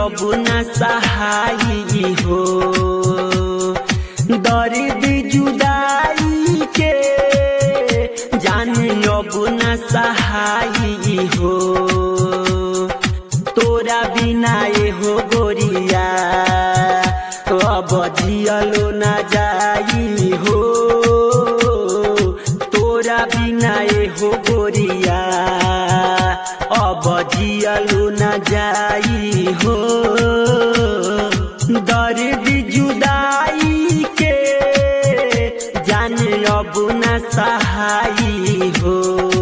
अब न सहाई हो। दर्द जुदाई के जाने अब न सहाई हो। तोरा बिना ये हो गोरिया अब जियलो न जाई हो। तोरा बिना ये हो गोरिया अब जियलो न जाई हो। दर्द जुदाई के जाने अब न सहाई हो।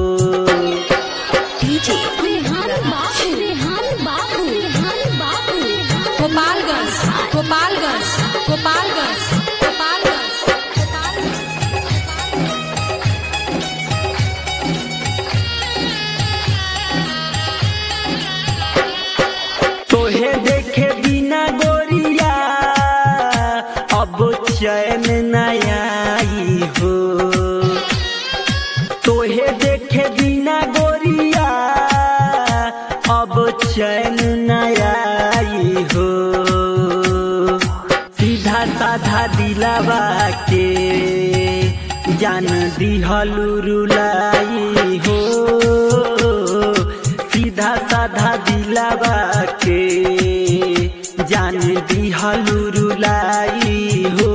गोपालगंज गोपालगंज गोपालगंज गोपालगंज तोहे देखे बिना गोरिया अब चैन न आई हो। तोहे देखे बिना गोरिया अब चैन न आई हो। सीधा साधा दिलावा के जान दिहलू रुलाई हो। सीधा साधा दिलावा के जान दिहलू रुलाई हो।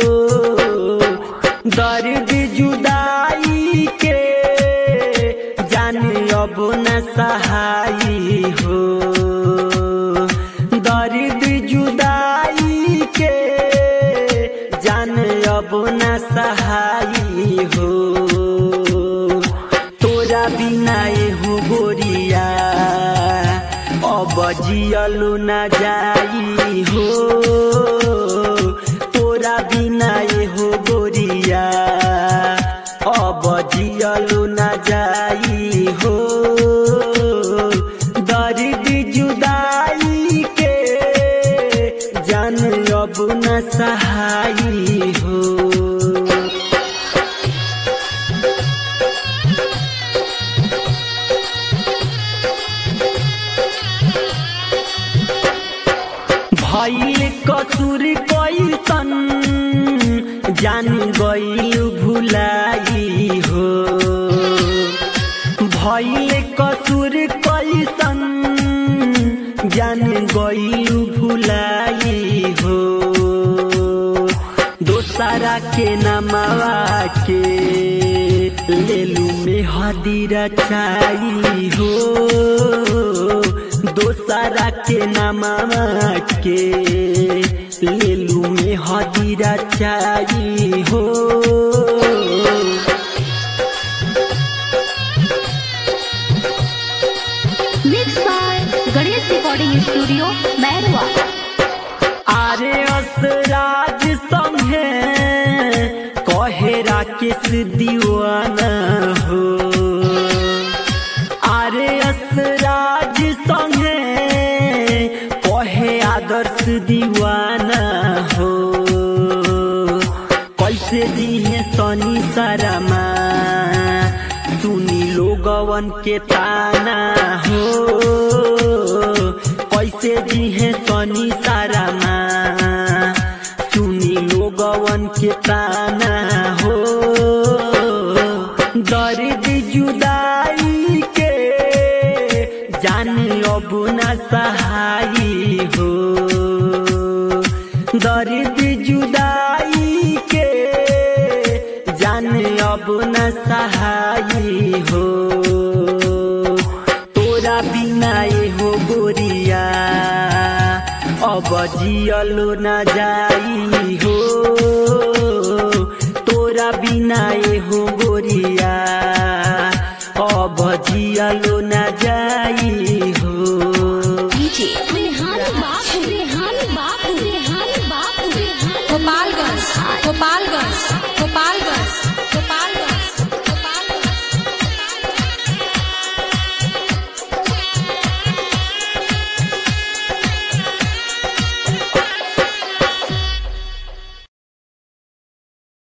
दर्द जुदाई के जान अब न सहाई हो। दर्द जुदाई के जान अब न सहाई हो। तोरा बिना ये हो गोरिया अब जियलो न जाई हो। तोरा बिना ये हो गोरिया अब जियलो न जाई हो। दर्द जुदाई के जान अब न सहाई हो। भइल कसूर कैसन जान गइल भुलाई हो। भइल कसूर कैसन जान गइल भुलाई हो। दोसरा के नमवा के लेलू में हदीरा छाई हो। दोसरा के नमवा के लेलू में हदीरा छाई हो। Mix by Ganesh recording studio Mairwa. आरे असराज संगे कहे राकेश दीवाना हो। आरे असराज संगे कहे आदर्श दीवाना हो। कैसे दिहे सनी शर्मा सुनी लोगवन के ताना हो। कैसे दिहे सनी शर्मा सुनी लोगवन के ताना हो। दर्द जुदाई के जान अब न सहाई हो। दर्द जुदाई के जान अब न सहाई हो। तोरा बिना ये हो गोरिया अब जियलो न जाई हो। तोरा बिना ये हो गोरिया अब जियलो न जाई हो।